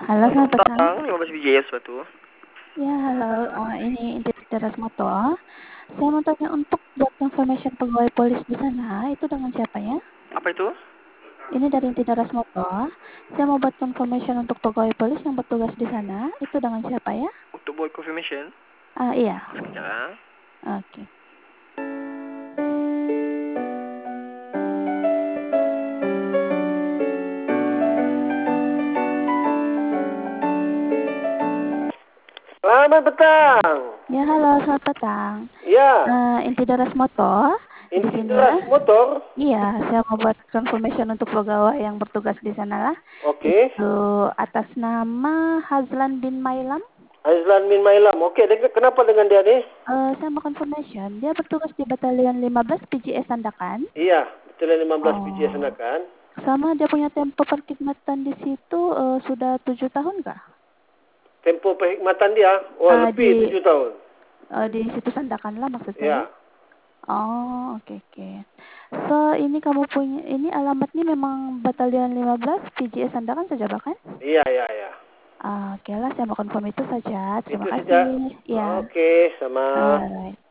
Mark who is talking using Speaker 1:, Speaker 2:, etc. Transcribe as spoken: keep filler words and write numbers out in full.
Speaker 1: Halo, selamat petang.
Speaker 2: Petang, lima belas biji ya sepatu.
Speaker 1: Ya, halo. Uh, ini Inti Teras Moto. Saya mau tanya untuk buat confirmation pegawai polis di sana, itu dengan siapa ya?
Speaker 2: Apa itu?
Speaker 1: Ini dari Inti Teras Moto. Saya mau buat confirmation untuk pegawai polis yang bertugas di sana, itu dengan siapa ya?
Speaker 2: Untuk buat confirmation?
Speaker 1: Ah, iya.
Speaker 2: Sekejap ya.
Speaker 1: Oke.
Speaker 3: Selamat petang.
Speaker 1: Ya, halo, selamat petang.
Speaker 3: Ya.
Speaker 1: Uh, Inti Teras Moto. Di
Speaker 3: Inti
Speaker 1: sini.
Speaker 3: Teras Motor.
Speaker 1: Iya, saya mau buat confirmation untuk pegawai yang bertugas di sana lah.
Speaker 3: Oke.
Speaker 1: Itu atas nama Hazlan bin Mailam.
Speaker 3: Aizlan bin Mailam. Oke, dengan- kenapa dengan dia nih?
Speaker 1: Uh, saya mau confirmation, dia bertugas di Batalion lima belas P J S Sandakan.
Speaker 3: Iya, betul lima belas
Speaker 1: Oh.
Speaker 3: P J Sandakan.
Speaker 1: Sama dia punya tempo perkhidmatan di situ uh, sudah tujuh tahun kah?
Speaker 3: Tempo perkhidmatan dia, oh
Speaker 1: Uh,
Speaker 3: lebih
Speaker 1: di
Speaker 3: tujuh tahun.
Speaker 1: uh, di situ Sandakan lah maksud
Speaker 3: Iya.
Speaker 1: saya. Oh, oke okay, oke. Okay. So, ini kamu punya ini alamatnya memang Batalion lima belas P J S Sandakan saja bahkan?
Speaker 3: Iya, iya, iya.
Speaker 1: Uh, oke okay lah, saya mau confirm itu saja. Terima
Speaker 3: Itu
Speaker 1: kasih.
Speaker 3: saja.
Speaker 1: Ya.
Speaker 3: Oke, sama.
Speaker 1: Alright.